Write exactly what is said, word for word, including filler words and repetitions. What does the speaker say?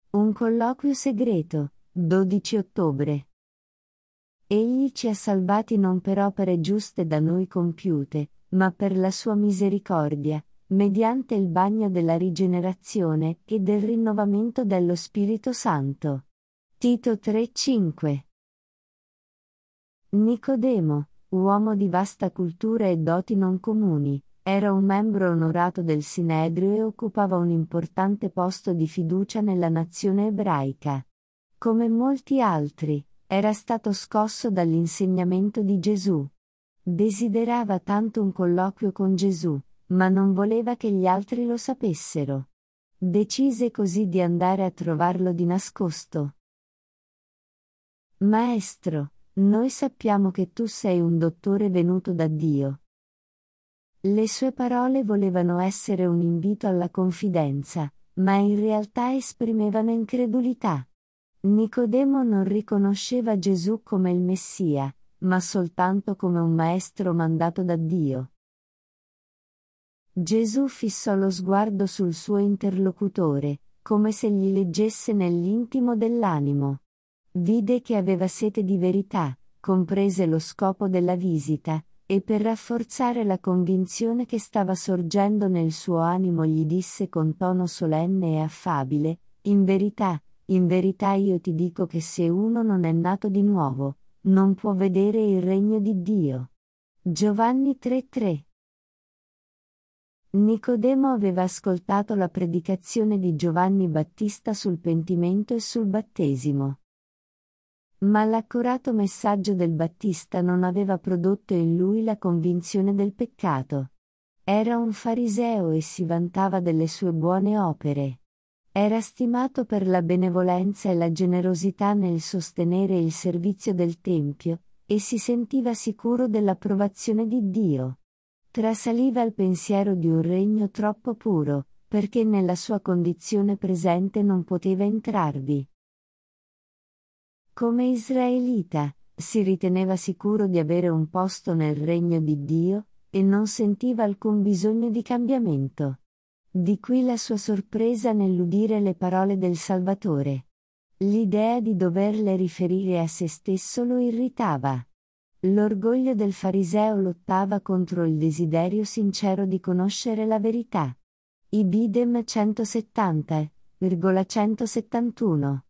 Un colloquio segreto, dodici ottobre. Egli ci ha salvati non per opere giuste da noi compiute, ma per la sua misericordia, mediante il bagno della rigenerazione e del rinnovamento dello Spirito Santo. Tito tre cinque. Nicodemo, uomo di vasta cultura e doti non comuni, era un membro onorato del Sinedrio e occupava un importante posto di fiducia nella nazione ebraica. Come molti altri, era stato scosso dall'insegnamento di Gesù. Desiderava tanto un colloquio con Gesù, ma non voleva che gli altri lo sapessero. Decise così di andare a trovarlo di nascosto. Maestro, noi sappiamo che tu sei un dottore venuto da Dio. Le sue parole volevano essere un invito alla confidenza, ma in realtà esprimevano incredulità. Nicodemo non riconosceva Gesù come il Messia, ma soltanto come un maestro mandato da Dio. Gesù fissò lo sguardo sul suo interlocutore, come se gli leggesse nell'intimo dell'animo. Vide che aveva sete di verità, comprese lo scopo della visita, e per rafforzare la convinzione che stava sorgendo nel suo animo gli disse con tono solenne e affabile: in verità, in verità io ti dico che se uno non è nato di nuovo, non può vedere il regno di Dio. Giovanni tre tre. Nicodemo aveva ascoltato la predicazione di Giovanni Battista sul pentimento e sul battesimo. Ma l'accurato messaggio del Battista non aveva prodotto in lui la convinzione del peccato. Era un fariseo e si vantava delle sue buone opere. Era stimato per la benevolenza e la generosità nel sostenere il servizio del Tempio, e si sentiva sicuro dell'approvazione di Dio. Trasaliva il pensiero di un regno troppo puro, perché nella sua condizione presente non poteva entrarvi. Come israelita, si riteneva sicuro di avere un posto nel regno di Dio, e non sentiva alcun bisogno di cambiamento. Di qui la sua sorpresa nell'udire le parole del Salvatore. L'idea di doverle riferire a se stesso lo irritava. L'orgoglio del fariseo lottava contro il desiderio sincero di conoscere la verità. Ibidem centosettanta, centosettantuno.